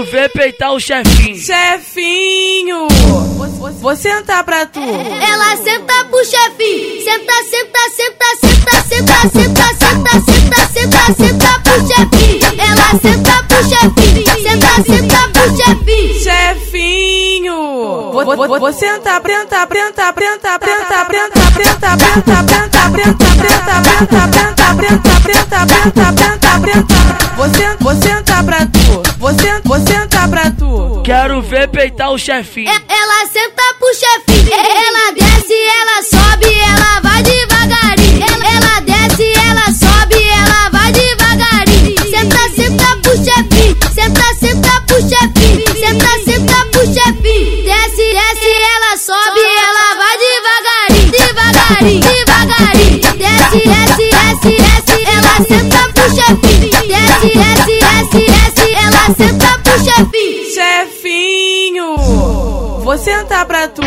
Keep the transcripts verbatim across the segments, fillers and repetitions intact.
ver peitar o chefinho. Chefinho, vou sentar pra tu. Ela senta pro chefinho. Senta, senta, senta, senta, senta, senta, senta, senta, senta, senta pro chefinho. Ela senta pro chefinho. Senta, senta pro chefinho. Chefinho, vou, vou, vou sentar, prenta, prenta, prenta, prenta, prenta, prenta, prenta, prenta, prenta, prenta, prenta, prenta, prenta, prenta, prenta, prenta. Vou sentar, vou sentar pra tu. Vou sentar, vou sentar pra tu. Quero ver peitar o chefinho. Ela senta pro chefinho. Ela desce, ela sobe, ela vai devagarinho. Ela desce, ela sobe, ela vai devagarinho. Senta, senta pro chefinho. Senta, senta pro chefinho. Senta, senta pro chefinho. Desce, desce, ela sobe, ela vai devagarinho, devagarinho, devagarinho. Desce, desce, desce, desce, ela senta pro chefinho. Desce, desce, desce, desce, ela senta pro chefinho. Chefinho, vou sentar pra tu.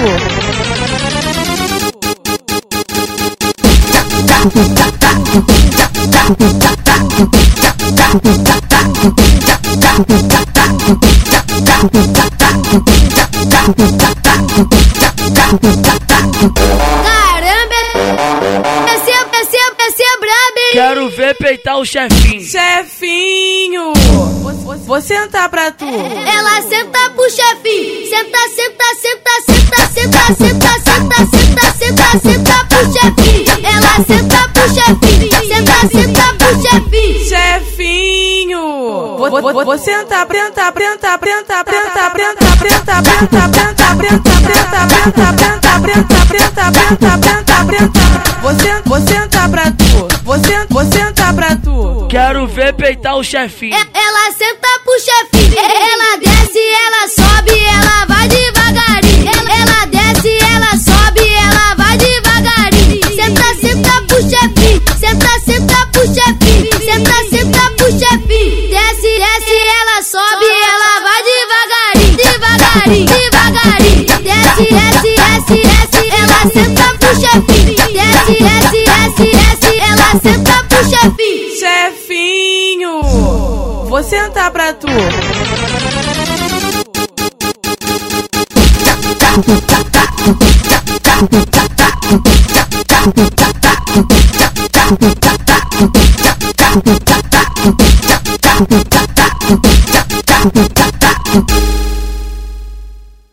Caramba, esse é, esse é, esse é brabo, hein? Quero ver peitar o chefinho. Chefinho, vou sentar pra tu. Ela senta pro chefinho. Senta, senta, senta, senta, senta, senta, senta, senta, senta, senta pro chefinho. Ela senta pro chefinho. Senta, senta pro chefinho. Chefinho, vou, vou, vou sentar, prenta, prenta, prenta, prenta, prenta, prenta, prenta, prenta, prenta, prenta, prenta, prenta, prenta, prenta, prenta, prenta, prenta. Vou sentar, vou sentar pra tu. Vou sentar, vou sentar pra tu. Quero ver peitar o chefinho. Ela senta pro chefinho. Ela desce, ela sobe, ela vai devagarinho. Ela desce, ela sobe, ela vai devagarinho. Senta, senta pro chefinho. Senta, senta pro chefinho. Senta, senta pro chefinho. Desce, desce, ela sobe, ela vai devagarinho, devagarinho, devagarinho. Desce, desce, desce, desce, ela senta pro chefinho. Desce, desce, desce, desce, ela senta pro chefinho. Chefinho, vou sentar pra tu. Thank you.